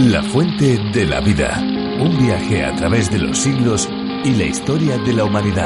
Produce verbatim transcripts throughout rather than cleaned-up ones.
La fuente de la vida. Un viaje a través de los siglos y la historia de la humanidad.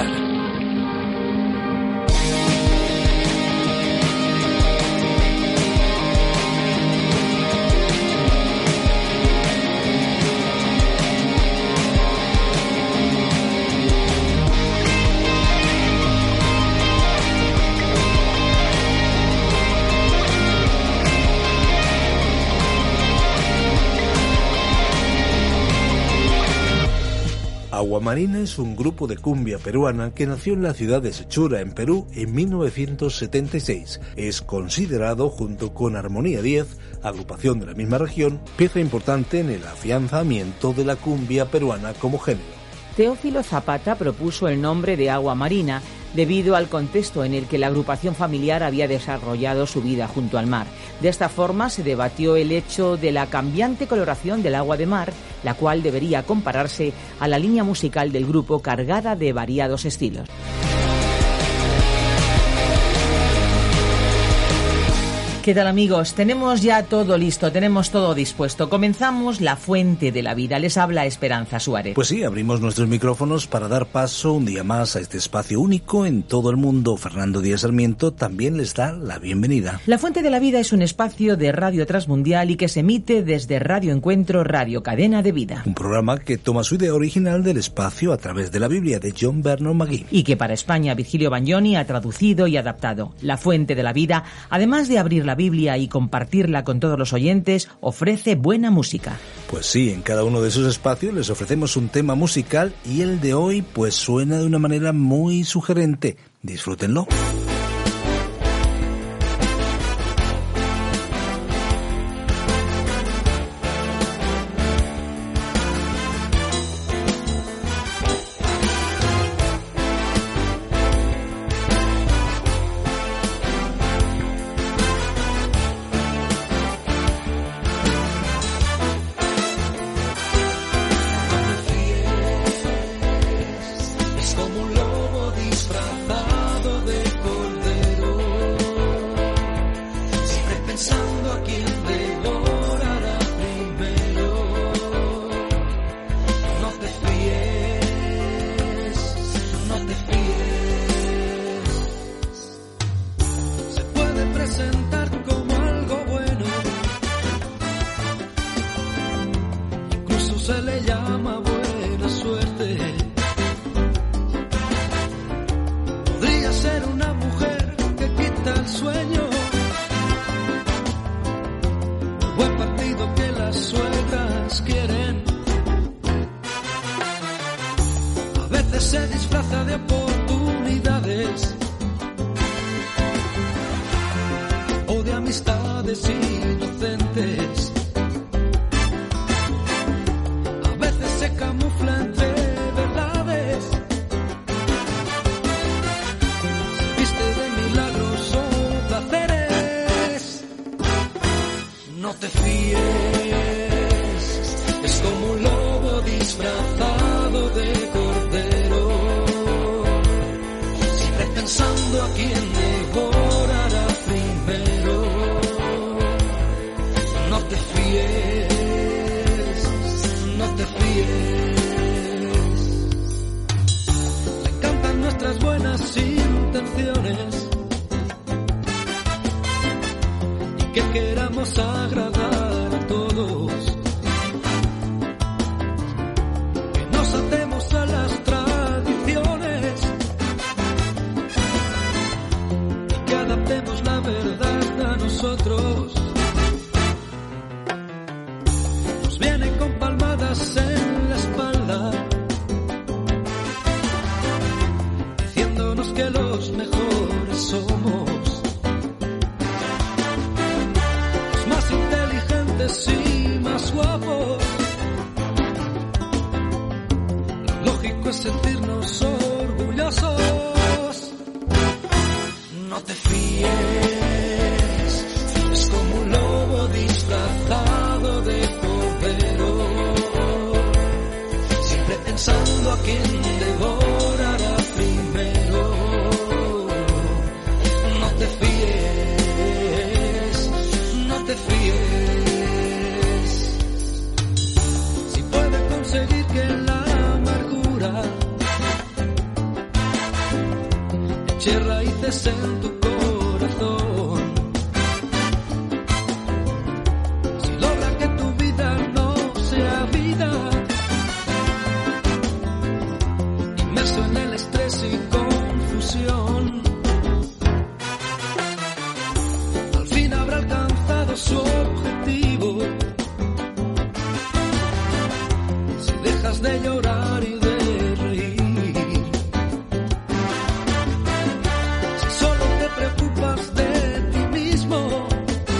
Aguamarina es un grupo de cumbia peruana que nació en la ciudad de Sechura, en Perú, en mil novecientos setenta y seis. Es considerado, junto con Armonía diez, agrupación de la misma región, pieza importante en el afianzamiento de la cumbia peruana como género. Teófilo Zapata propuso el nombre de Aguamarina debido al contexto en el que la agrupación familiar había desarrollado su vida junto al mar. De esta forma se debatió el hecho de la cambiante coloración del agua de mar, la cual debería compararse a la línea musical del grupo cargada de variados estilos. ¿Qué tal, amigos? Tenemos ya todo listo, tenemos todo dispuesto. Comenzamos La Fuente de la Vida. Les habla Esperanza Suárez. Pues sí, abrimos nuestros micrófonos para dar paso un día más a este espacio único en todo el mundo. Fernando Díaz Sarmiento también les da la bienvenida. La Fuente de la Vida es un espacio de Radio Transmundial y que se emite desde Radio Encuentro, Radio Cadena de Vida. Un programa que toma su idea original del espacio a través de la Biblia de John Vernon McGee. Y que para España Virgilio Bagnoni ha traducido y adaptado. La Fuente de la Vida, además de abrir la Biblia y compartirla con todos los oyentes, ofrece buena música. Pues sí, en cada uno de esos espacios les ofrecemos un tema musical y el de hoy pues suena de una manera muy sugerente. Disfrútenlo. sientes en tu corazón. Si logra que tu vida no sea vida, inmerso en el estrés y confusión, al fin habrá alcanzado su objetivo. Si dejas de llorar y de preocupas de ti mismo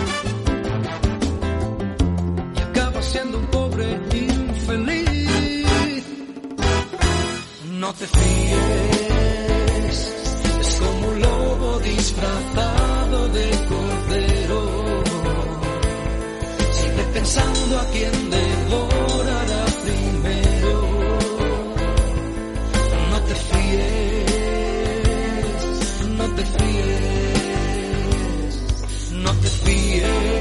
y acabas siendo un pobre infeliz. No te fíes, es como un lobo disfrazado de cordero. Sigue pensando a quién devorará primero. No te fíes, no te fíes. No te fíes,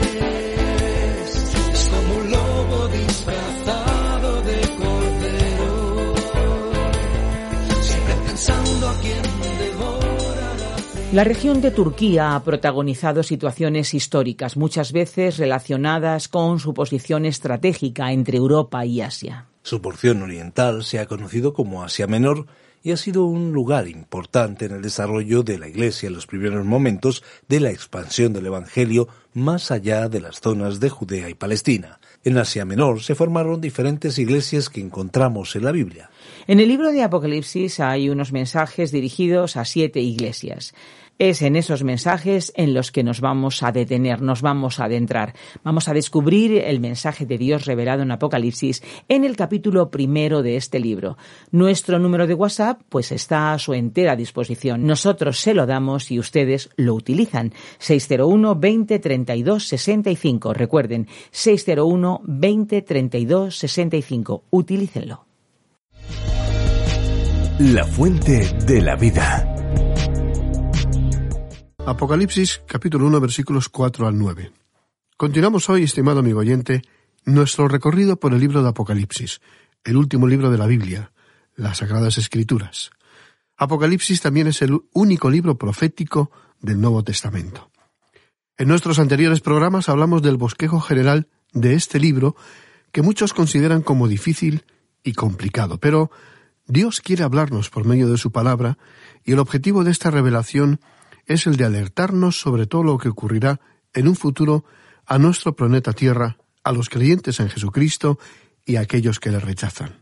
es como un lobo disfrazado de cordero, siempre pensando a quién devorará. La región de Turquía ha protagonizado situaciones históricas, muchas veces relacionadas con su posición estratégica entre Europa y Asia. Su porción oriental se ha conocido como Asia Menor y ha sido un lugar importante en el desarrollo de la Iglesia en los primeros momentos de la expansión del Evangelio más allá de las zonas de Judea y Palestina. En Asia Menor se formaron diferentes iglesias que encontramos en la Biblia. En el libro de Apocalipsis hay unos mensajes dirigidos a siete iglesias. Es en esos mensajes en los que nos vamos a detener, nos vamos a adentrar. Vamos a descubrir el mensaje de Dios revelado en Apocalipsis en el capítulo primero de este libro. Nuestro número de WhatsApp pues está a su entera disposición. Nosotros se lo damos y ustedes lo utilizan. seis cero uno, veinte, treinta y dos, sesenta y cinco. Recuerden, seis cero uno, veinte, treinta y dos, sesenta y cinco. Utilícenlo. La fuente de la vida. Apocalipsis, capítulo uno, versículos cuatro al nueve. Continuamos hoy, estimado amigo oyente, nuestro recorrido por el libro de Apocalipsis, el último libro de la Biblia, las Sagradas Escrituras. Apocalipsis también es el único libro profético del Nuevo Testamento. En nuestros anteriores programas hablamos del bosquejo general de este libro, que muchos consideran como difícil y complicado, pero Dios quiere hablarnos por medio de su palabra, y el objetivo de esta revelación es el de alertarnos sobre todo lo que ocurrirá en un futuro a nuestro planeta Tierra, a los creyentes en Jesucristo y a aquellos que le rechazan.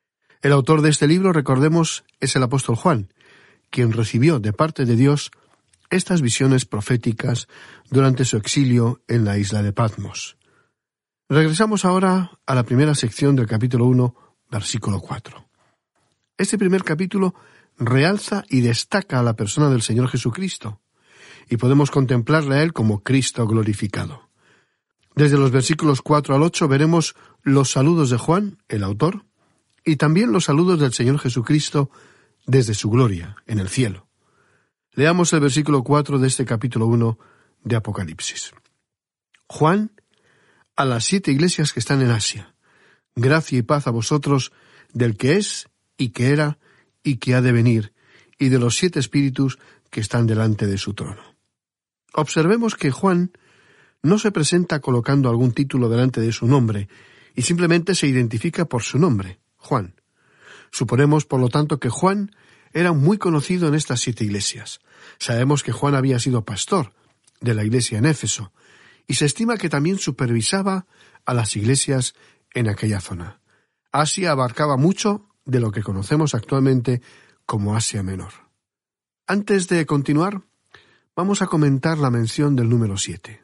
El autor de este libro, recordemos, es el apóstol Juan, quien recibió de parte de Dios estas visiones proféticas durante su exilio en la isla de Patmos. Regresamos ahora a la primera sección del capítulo uno, versículo cuatro. Este primer capítulo realza y destaca a la persona del Señor Jesucristo, y podemos contemplarle a Él como Cristo glorificado. Desde los versículos cuatro al ocho veremos los saludos de Juan, el autor, y también los saludos del Señor Jesucristo desde su gloria, en el cielo. Leamos el versículo cuatro de este capítulo uno de Apocalipsis. Juan, a las siete iglesias que están en Asia, gracia y paz a vosotros del que es, y que era, y que ha de venir, y de los siete espíritus que están delante de su trono. Observemos que Juan no se presenta colocando algún título delante de su nombre, y simplemente se identifica por su nombre, Juan. Suponemos, por lo tanto, que Juan era muy conocido en estas siete iglesias. Sabemos que Juan había sido pastor de la iglesia en Éfeso, y se estima que también supervisaba a las iglesias en aquella zona. Asia abarcaba mucho de lo que conocemos actualmente como Asia Menor. Antes de continuar, vamos a comentar la mención del número siete.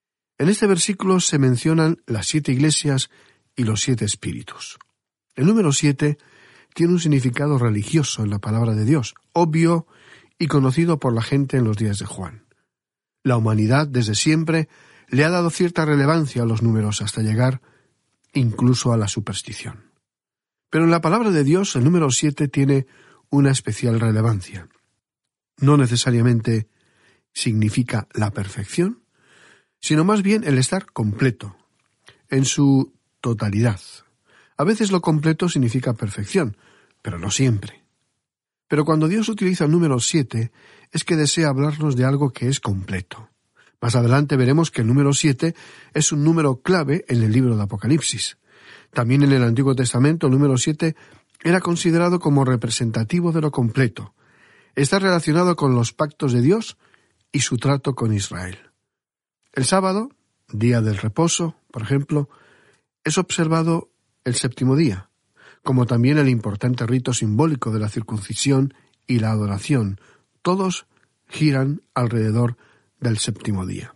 En este versículo se mencionan las siete iglesias y los siete espíritus. El número siete tiene un significado religioso en la palabra de Dios, obvio y conocido por la gente en los días de Juan. La humanidad, desde siempre, le ha dado cierta relevancia a los números hasta llegar incluso a la superstición. Pero en la palabra de Dios el número siete tiene una especial relevancia. No necesariamente significa la perfección, sino más bien el estar completo, en su totalidad. A veces lo completo significa perfección, pero no siempre. Pero cuando Dios utiliza el número siete, es que desea hablarnos de algo que es completo. Más adelante veremos que el número siete es un número clave en el libro de Apocalipsis. También en el Antiguo Testamento el número siete era considerado como representativo de lo completo. Está relacionado con los pactos de Dios y su trato con Israel. El sábado, día del reposo, por ejemplo, es observado el séptimo día, como también el importante rito simbólico de la circuncisión y la adoración. Todos giran alrededor del séptimo día.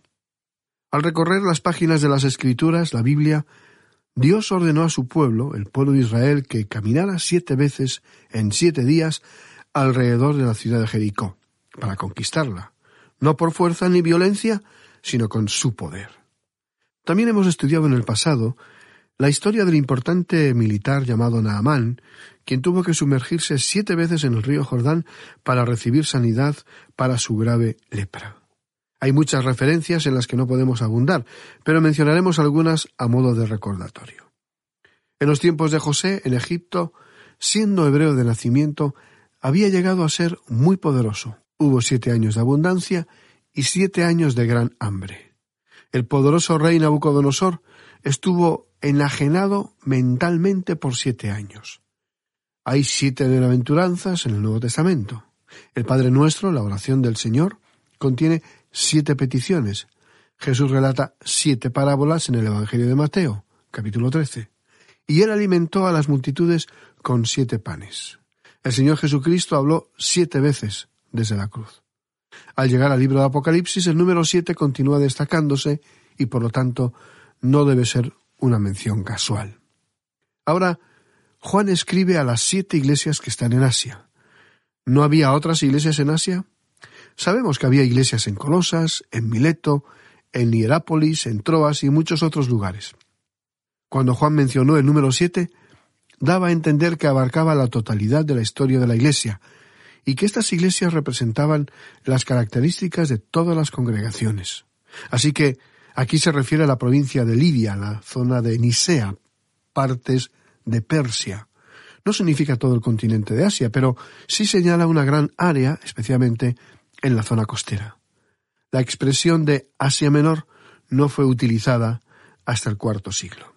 Al recorrer las páginas de las Escrituras, la Biblia, Dios ordenó a su pueblo, el pueblo de Israel, que caminara siete veces en siete días alrededor de la ciudad de Jericó, para conquistarla, no por fuerza ni violencia, sino con su poder. También hemos estudiado en el pasado la historia del importante militar llamado Naamán, quien tuvo que sumergirse siete veces en el río Jordán para recibir sanidad para su grave lepra. Hay muchas referencias en las que no podemos abundar, pero mencionaremos algunas a modo de recordatorio. En los tiempos de José, en Egipto, siendo hebreo de nacimiento, había llegado a ser muy poderoso. Hubo siete años de abundancia y siete años de gran hambre. El poderoso rey Nabucodonosor estuvo enajenado mentalmente por siete años. Hay siete bienaventuranzas en el Nuevo Testamento. El Padre Nuestro, la oración del Señor, contiene siete peticiones. Jesús relata siete parábolas en el Evangelio de Mateo, capítulo trece. Y él alimentó a las multitudes con siete panes. El Señor Jesucristo habló siete veces desde la cruz. Al llegar al libro de Apocalipsis, el número siete continúa destacándose y, por lo tanto, no debe ser una mención casual. Ahora, Juan escribe a las siete iglesias que están en Asia. ¿No había otras iglesias en Asia? Sabemos que había iglesias en Colosas, en Mileto, en Hierápolis, en Troas y muchos otros lugares. Cuando Juan mencionó el número siete, daba a entender que abarcaba la totalidad de la historia de la iglesia, y que estas iglesias representaban las características de todas las congregaciones. Así que aquí se refiere a la provincia de Lidia, la zona de Nicea, partes de Persia. No significa todo el continente de Asia, pero sí señala una gran área, especialmente en la zona costera. La expresión de Asia Menor no fue utilizada hasta el cuarto siglo.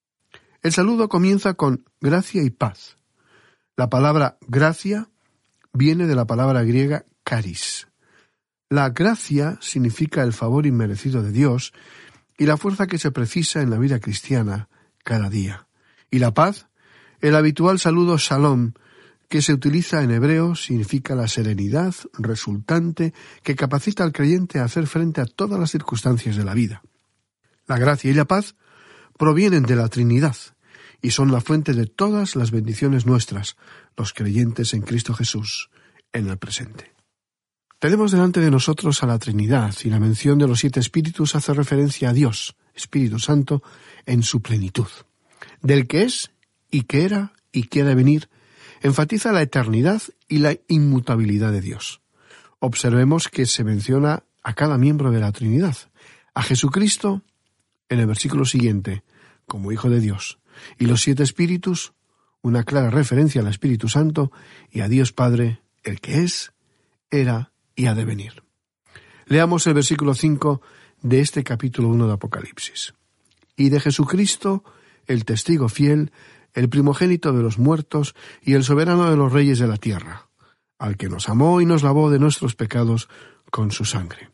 El saludo comienza con gracia y paz. La palabra gracia viene de la palabra griega charis. La gracia significa el favor inmerecido de Dios y la fuerza que se precisa en la vida cristiana cada día. Y la paz, el habitual saludo shalom, que se utiliza en hebreo, significa la serenidad resultante que capacita al creyente a hacer frente a todas las circunstancias de la vida. La gracia y la paz provienen de la Trinidad y son la fuente de todas las bendiciones nuestras, los creyentes en Cristo Jesús, en el presente. Tenemos delante de nosotros a la Trinidad, y la mención de los siete espíritus hace referencia a Dios, Espíritu Santo, en su plenitud. Del que es, y que era, y que ha de venir, enfatiza la eternidad y la inmutabilidad de Dios. Observemos que se menciona a cada miembro de la Trinidad. A Jesucristo, en el versículo siguiente, como Hijo de Dios, y los siete espíritus, una clara referencia al Espíritu Santo, y a Dios Padre, el que es, era y ha de venir. Leamos el versículo cinco de este capítulo uno de Apocalipsis. Y de Jesucristo, el testigo fiel, el primogénito de los muertos y el soberano de los reyes de la tierra, al que nos amó y nos lavó de nuestros pecados con su sangre.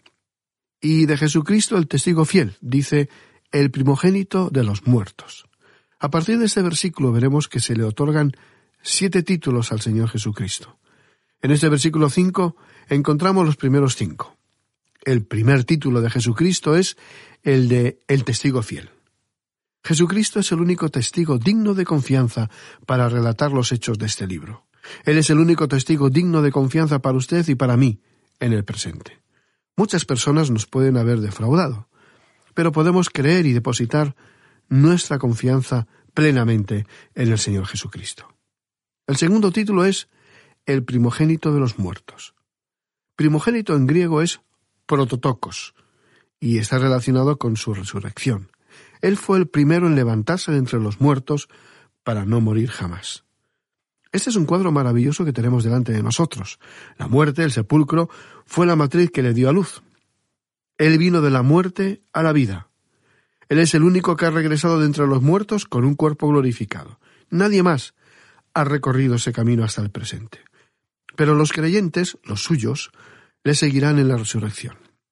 Y de Jesucristo, el testigo fiel, dice, el primogénito de los muertos. A partir de este versículo veremos que se le otorgan siete títulos al Señor Jesucristo. En este versículo cinco encontramos los primeros cinco. El primer título de Jesucristo es el de el testigo fiel. Jesucristo es el único testigo digno de confianza para relatar los hechos de este libro. Él es el único testigo digno de confianza para usted y para mí en el presente. Muchas personas nos pueden haber defraudado, pero podemos creer y depositar nuestra confianza plenamente en el Señor Jesucristo. El segundo título es el primogénito de los muertos. Primogénito en griego es prototokos y está relacionado con su resurrección. Él fue el primero en levantarse de entre los muertos para no morir jamás. Este es un cuadro maravilloso que tenemos delante de nosotros. La muerte, el sepulcro, fue la matriz que le dio a luz. Él vino de la muerte a la vida. Él es el único que ha regresado de entre los muertos con un cuerpo glorificado. Nadie más ha recorrido ese camino hasta el presente. Pero los creyentes, los suyos, le seguirán en la resurrección.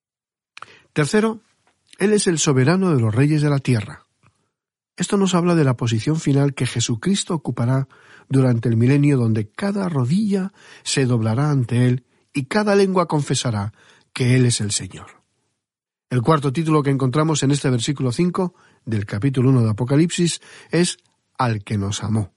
Tercero, Él es el soberano de los reyes de la tierra. Esto nos habla de la posición final que Jesucristo ocupará durante el milenio, donde cada rodilla se doblará ante Él y cada lengua confesará que Él es el Señor. El cuarto título que encontramos en este versículo cinco del capítulo uno de Apocalipsis es «Al que nos amó».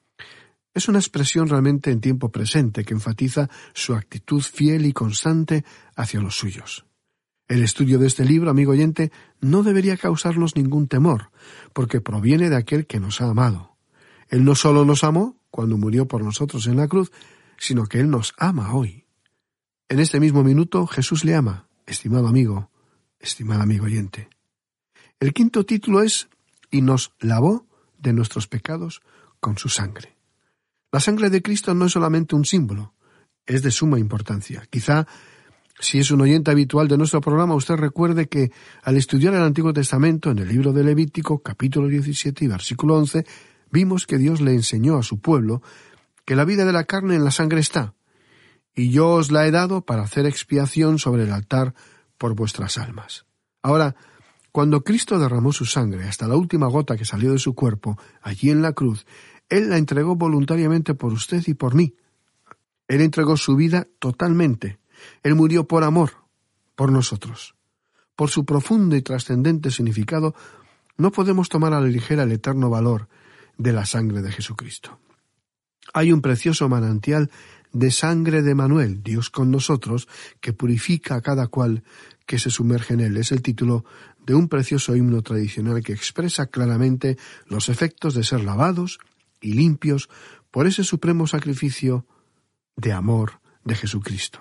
Es una expresión realmente en tiempo presente que enfatiza su actitud fiel y constante hacia los suyos. El estudio de este libro, amigo oyente, no debería causarnos ningún temor, porque proviene de aquel que nos ha amado. Él no solo nos amó cuando murió por nosotros en la cruz, sino que Él nos ama hoy. En este mismo minuto Jesús le ama, estimado amigo, estimado amigo oyente. El quinto título es «Y nos lavó de nuestros pecados con su sangre». La sangre de Cristo no es solamente un símbolo, es de suma importancia. Quizá, si es un oyente habitual de nuestro programa, usted recuerde que al estudiar el Antiguo Testamento, en el libro de Levítico, capítulo diecisiete y versículo once, vimos que Dios le enseñó a su pueblo que la vida de la carne en la sangre está, y yo os la he dado para hacer expiación sobre el altar por vuestras almas. Ahora, cuando Cristo derramó su sangre hasta la última gota que salió de su cuerpo, allí en la cruz, Él la entregó voluntariamente por usted y por mí. Él entregó su vida totalmente. Él murió por amor, por nosotros. Por su profundo y trascendente significado, no podemos tomar a la ligera el eterno valor de la sangre de Jesucristo. Hay un precioso manantial de sangre de Manuel, Dios con nosotros, que purifica a cada cual que se sumerge en él. Es el título de un precioso himno tradicional que expresa claramente los efectos de ser lavados y limpios por ese supremo sacrificio de amor de Jesucristo.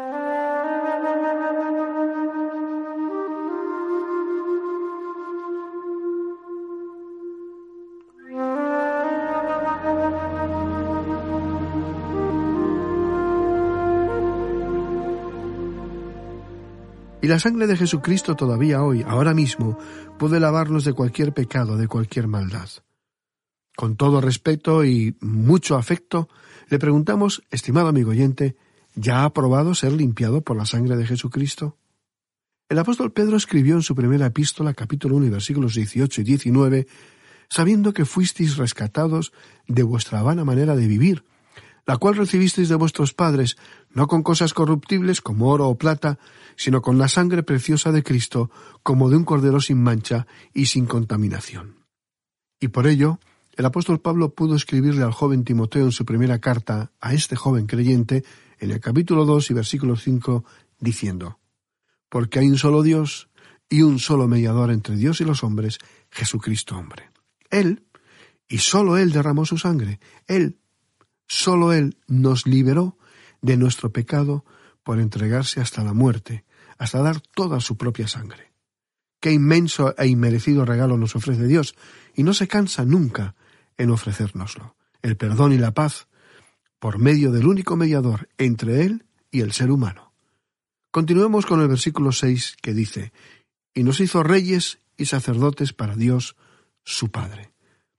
Y la sangre de Jesucristo todavía hoy, ahora mismo, puede lavarnos de cualquier pecado, de cualquier maldad. Con todo respeto y mucho afecto, le preguntamos, estimado amigo oyente, ¿ya ha probado ser limpiado por la sangre de Jesucristo? El apóstol Pedro escribió en su primera epístola, capítulo uno, versículos dieciocho y diecinueve, sabiendo que fuisteis rescatados de vuestra vana manera de vivir, la cual recibisteis de vuestros padres, no con cosas corruptibles como oro o plata, sino con la sangre preciosa de Cristo, como de un cordero sin mancha y sin contaminación. Y por ello, el apóstol Pablo pudo escribirle al joven Timoteo en su primera carta a este joven creyente, en el capítulo dos y versículo cinco, diciendo: «Porque hay un solo Dios y un solo mediador entre Dios y los hombres, Jesucristo hombre. Él, y solo Él derramó su sangre. Él, solo Él nos liberó de nuestro pecado por entregarse hasta la muerte, hasta dar toda su propia sangre. Qué inmenso e inmerecido regalo nos ofrece Dios, y no se cansa nunca en ofrecérnoslo, el perdón y la paz, por medio del único mediador entre Él y el ser humano». Continuemos con el versículo seis, que dice: «Y nos hizo reyes y sacerdotes para Dios, su Padre.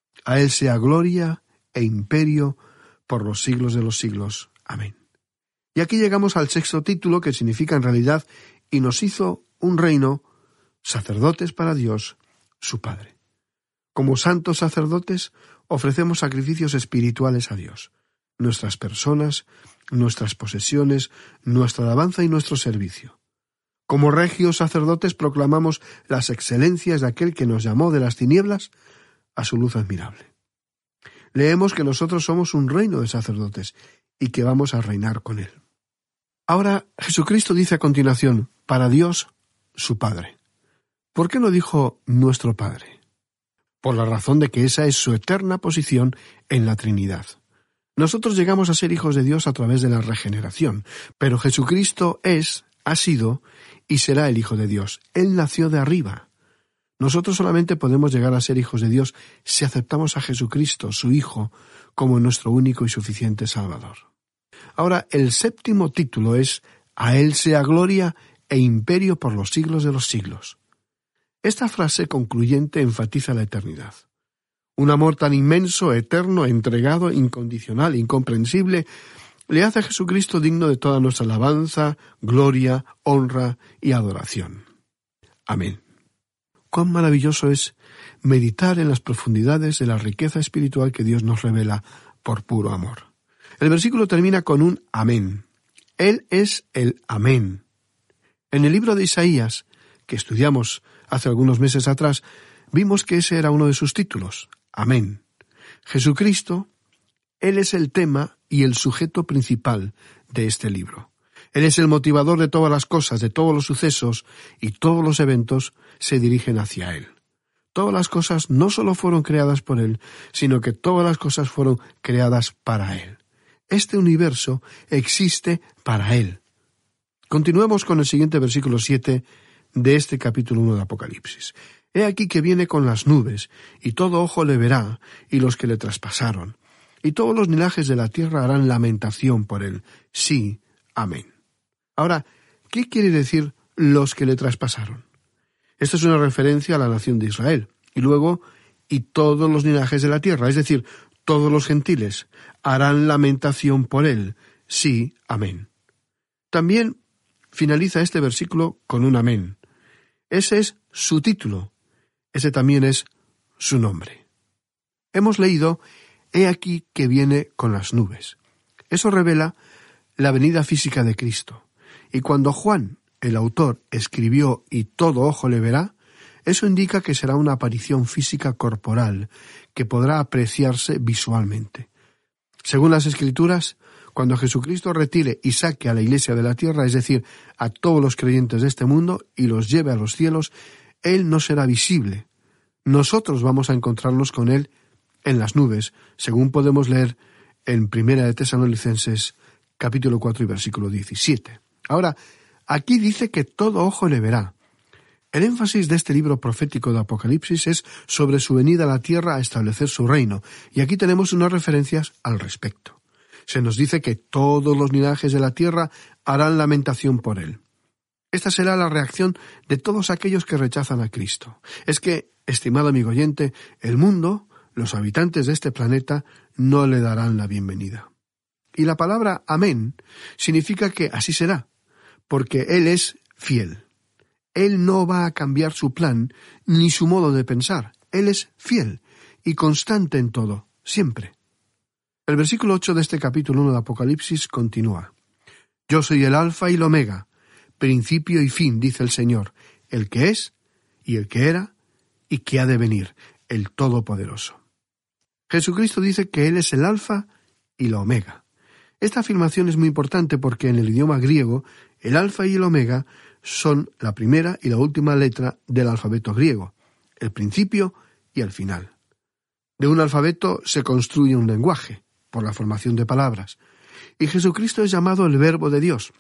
A Él sea gloria e imperio por los siglos de los siglos. Amén». Y aquí llegamos al sexto título, que significa en realidad «y nos hizo un reino, sacerdotes para Dios, su Padre». Como santos sacerdotes, ofrecemos sacrificios espirituales a Dios, nuestras personas, nuestras posesiones, nuestra alabanza y nuestro servicio. Como regios sacerdotes proclamamos las excelencias de aquel que nos llamó de las tinieblas a su luz admirable. Leemos que nosotros somos un reino de sacerdotes y que vamos a reinar con Él. Ahora, Jesucristo dice a continuación, para Dios, su Padre. ¿Por qué no dijo nuestro Padre? Por la razón de que esa es su eterna posición en la Trinidad. Nosotros llegamos a ser hijos de Dios a través de la regeneración, pero Jesucristo es, ha sido y será el Hijo de Dios. Él nació de arriba. Nosotros solamente podemos llegar a ser hijos de Dios si aceptamos a Jesucristo, su Hijo, como nuestro único y suficiente Salvador. Ahora, el séptimo título es «A Él sea gloria e imperio por los siglos de los siglos». Esta frase concluyente enfatiza la eternidad. Un amor tan inmenso, eterno, entregado, incondicional, incomprensible, le hace a Jesucristo digno de toda nuestra alabanza, gloria, honra y adoración. Amén. Cuán maravilloso es meditar en las profundidades de la riqueza espiritual que Dios nos revela por puro amor. El versículo termina con un amén. Él es el amén. En el libro de Isaías, que estudiamos hace algunos meses atrás, vimos que ese era uno de sus títulos, amén. Jesucristo, Él es el tema y el sujeto principal de este libro. Él es el motivador de todas las cosas, de todos los sucesos, y todos los eventos se dirigen hacia Él. Todas las cosas no solo fueron creadas por Él, sino que todas las cosas fueron creadas para Él. Este universo existe para Él. Continuemos con el siguiente versículo siete de este capítulo uno de Apocalipsis. He aquí que viene con las nubes, y todo ojo le verá, y los que le traspasaron. Y todos los linajes de la tierra harán lamentación por él. Sí, amén. Ahora, ¿qué quiere decir los que le traspasaron? Esta es una referencia a la nación de Israel. Y luego, y todos los linajes de la tierra, es decir, todos los gentiles, harán lamentación por él. Sí, amén. También finaliza este versículo con un amén. Ese es su título. Ese también es su nombre. Hemos leído, he aquí que viene con las nubes. Eso revela la venida física de Cristo. Y cuando Juan, el autor, escribió y todo ojo le verá, eso indica que será una aparición física corporal que podrá apreciarse visualmente. Según las Escrituras, cuando Jesucristo retire y saque a la iglesia de la tierra, es decir, a todos los creyentes de este mundo, y los lleve a los cielos, Él no será visible. Nosotros vamos a encontrarnos con Él en las nubes, según podemos leer en Primera de Tesalonicenses, capítulo cuatro y versículo diecisiete. Ahora, aquí dice que todo ojo le verá. El énfasis de este libro profético de Apocalipsis es sobre su venida a la tierra a establecer su reino, y aquí tenemos unas referencias al respecto. Se nos dice que todos los linajes de la tierra harán lamentación por él. Esta será la reacción de todos aquellos que rechazan a Cristo. Es que, estimado amigo oyente, el mundo, los habitantes de este planeta, no le darán la bienvenida. Y la palabra amén significa que así será, porque Él es fiel. Él no va a cambiar su plan ni su modo de pensar. Él es fiel y constante en todo, siempre. El versículo ocho de este capítulo uno de Apocalipsis continúa. Yo soy el alfa y el omega, principio y fin, dice el Señor, el que es, y el que era, y que ha de venir, el Todopoderoso. Jesucristo dice que Él es el alfa y la omega. Esta afirmación es muy importante porque en el idioma griego, el alfa y el omega son la primera y la última letra del alfabeto griego, el principio y el final. De un alfabeto se construye un lenguaje, por la formación de palabras. Y Jesucristo es llamado el Verbo de Dios.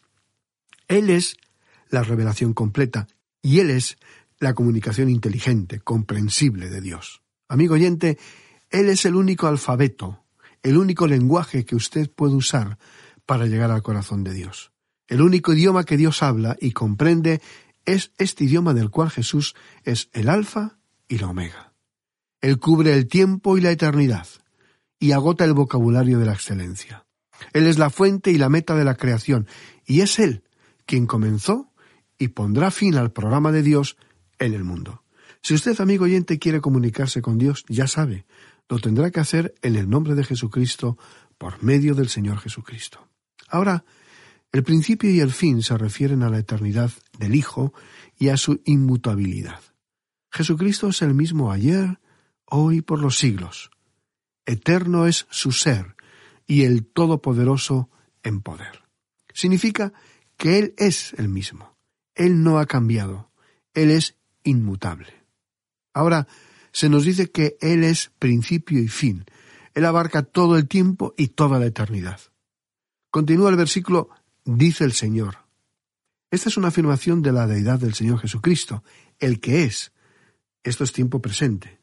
Él es la revelación completa y Él es la comunicación inteligente, comprensible de Dios. Amigo oyente, Él es el único alfabeto, el único lenguaje que usted puede usar para llegar al corazón de Dios. El único idioma que Dios habla y comprende es este idioma del cual Jesús es el alfa y la omega. Él cubre el tiempo y la eternidad y agota el vocabulario de la excelencia. Él es la fuente y la meta de la creación, y es Él quien comenzó y pondrá fin al programa de Dios en el mundo. Si usted, amigo oyente, quiere comunicarse con Dios, ya sabe, lo tendrá que hacer en el nombre de Jesucristo, por medio del Señor Jesucristo. Ahora, el principio y el fin se refieren a la eternidad del Hijo y a su inmutabilidad. Jesucristo es el mismo ayer, hoy, por los siglos. Eterno es su ser, y el Todopoderoso en poder. Significa que Él es el mismo. Él no ha cambiado. Él es inmutable. Ahora, se nos dice que Él es principio y fin. Él abarca todo el tiempo y toda la eternidad. Continúa el versículo, dice el Señor. Esta es una afirmación de la deidad del Señor Jesucristo, el que es. Esto es tiempo presente.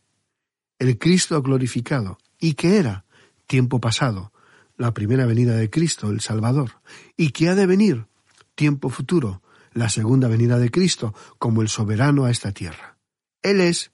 El Cristo glorificado. ¿Y qué era? Tiempo pasado. La primera venida de Cristo, el Salvador. ¿Y qué ha de venir? Tiempo futuro. La segunda venida de Cristo, como el soberano a esta tierra. Él es,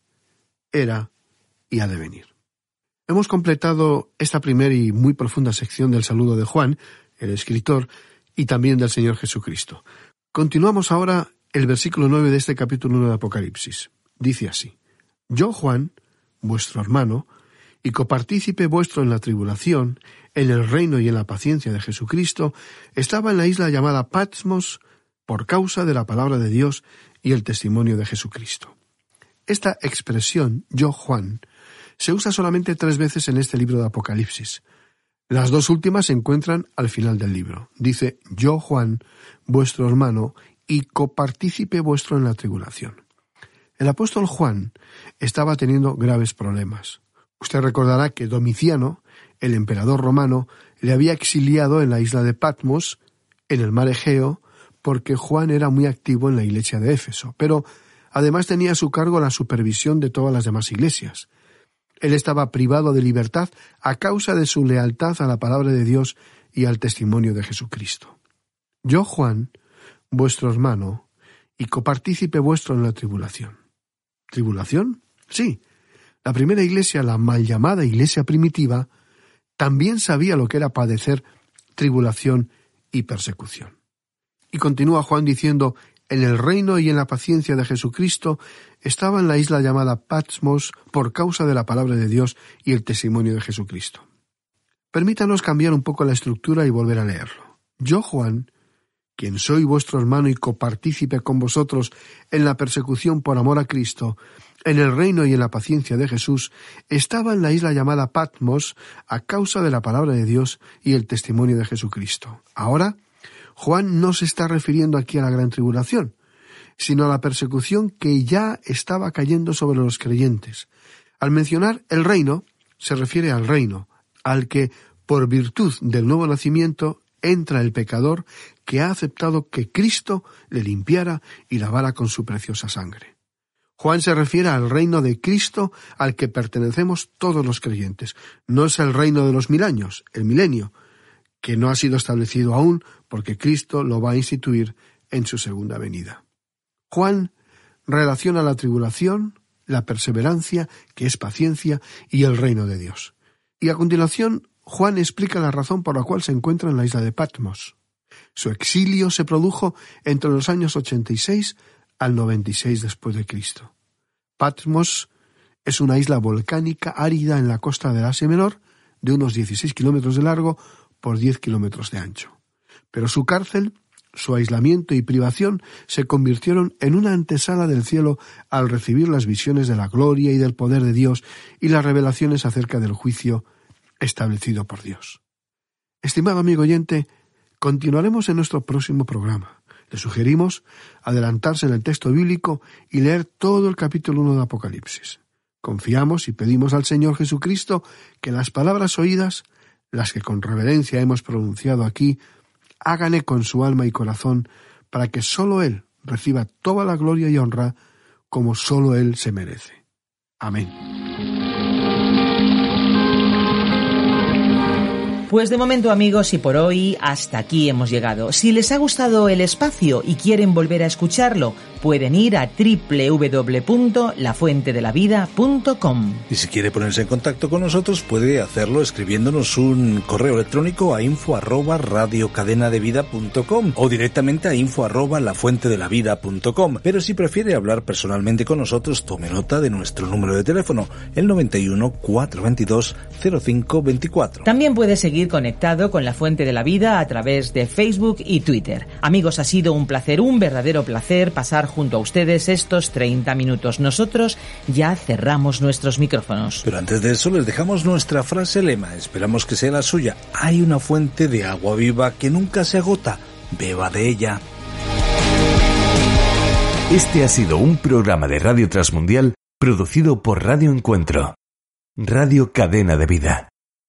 era y ha de venir. Hemos completado esta primera y muy profunda sección del saludo de Juan, el escritor, y también del Señor Jesucristo. Continuamos ahora el versículo nueve de este capítulo uno de Apocalipsis. Dice así: Yo, Juan, vuestro hermano, y copartícipe vuestro en la tribulación, en el reino y en la paciencia de Jesucristo, estaba en la isla llamada Patmos por causa de la palabra de Dios y el testimonio de Jesucristo. Esta expresión, yo, Juan, se usa solamente tres veces en este libro de Apocalipsis. Las dos últimas se encuentran al final del libro. Dice, yo, Juan, vuestro hermano, y copartícipe vuestro en la tribulación. El apóstol Juan estaba teniendo graves problemas. Usted recordará que Domiciano, el emperador romano, le había exiliado en la isla de Patmos, en el mar Egeo, porque Juan era muy activo en la iglesia de Éfeso, pero además tenía a su cargo la supervisión de todas las demás iglesias. Él estaba privado de libertad a causa de su lealtad a la palabra de Dios y al testimonio de Jesucristo. Yo, Juan, vuestro hermano, y copartícipe vuestro en la tribulación. ¿Tribulación? Sí. La primera iglesia, la mal llamada iglesia primitiva, también sabía lo que era padecer tribulación y persecución. Y continúa Juan diciendo, en el reino y en la paciencia de Jesucristo estaba en la isla llamada Patmos por causa de la palabra de Dios y el testimonio de Jesucristo. Permítanos cambiar un poco la estructura y volver a leerlo. Yo, Juan, quien soy vuestro hermano y copartícipe con vosotros en la persecución por amor a Cristo, en el reino y en la paciencia de Jesús, estaba en la isla llamada Patmos a causa de la palabra de Dios y el testimonio de Jesucristo. Ahora, Juan no se está refiriendo aquí a la gran tribulación, sino a la persecución que ya estaba cayendo sobre los creyentes. Al mencionar el reino, se refiere al reino, al que, por virtud del nuevo nacimiento, entra el pecador que ha aceptado que Cristo le limpiara y lavara con su preciosa sangre. Juan se refiere al reino de Cristo al que pertenecemos todos los creyentes. No es el reino de los mil años, el milenio, que no ha sido establecido aún porque Cristo lo va a instituir en su segunda venida. Juan relaciona la tribulación, la perseverancia, que es paciencia, y el reino de Dios. Y a continuación, Juan explica la razón por la cual se encuentra en la isla de Patmos. Su exilio se produjo entre los años ochenta y seis al noventa y seis después de Cristo. Patmos es una isla volcánica árida en la costa del Asia Menor, de unos dieciséis kilómetros de largo por diez kilómetros de ancho. Pero su cárcel, su aislamiento y privación se convirtieron en una antesala del cielo al recibir las visiones de la gloria y del poder de Dios y las revelaciones acerca del juicio establecido por Dios. Estimado amigo oyente, continuaremos en nuestro próximo programa. Le sugerimos adelantarse en el texto bíblico y leer todo el capítulo uno de Apocalipsis. Confiamos y pedimos al Señor Jesucristo que las palabras oídas, las que con reverencia hemos pronunciado aquí, hagan eco en su alma y corazón para que sólo Él reciba toda la gloria y honra como sólo Él se merece. Amén. Pues de momento, amigos, y por hoy hasta aquí hemos llegado. Si les ha gustado el espacio y quieren volver a escucharlo, pueden ir a doble u doble u doble u punto la fuente de la vida punto com. Y si quiere ponerse en contacto con nosotros, puede hacerlo escribiéndonos un correo electrónico a info arroba radiocadenadevida punto com o directamente a info arroba lafuentedelavida punto com. Pero si prefiere hablar personalmente con nosotros, tome nota de nuestro número de teléfono, el noventa y uno, cuatrocientos veintidós, cero cinco veinticuatro. También puede seguir conectado con La Fuente de la Vida a través de Facebook y Twitter. Amigos, ha sido un placer, un verdadero placer pasar junto a ustedes estos treinta minutos. Nosotros ya cerramos nuestros micrófonos. Pero antes de eso les dejamos nuestra frase lema. Esperamos que sea la suya. Hay una fuente de agua viva que nunca se agota. Beba de ella. Este ha sido un programa de Radio Transmundial producido por Radio Encuentro, Radio Cadena de Vida.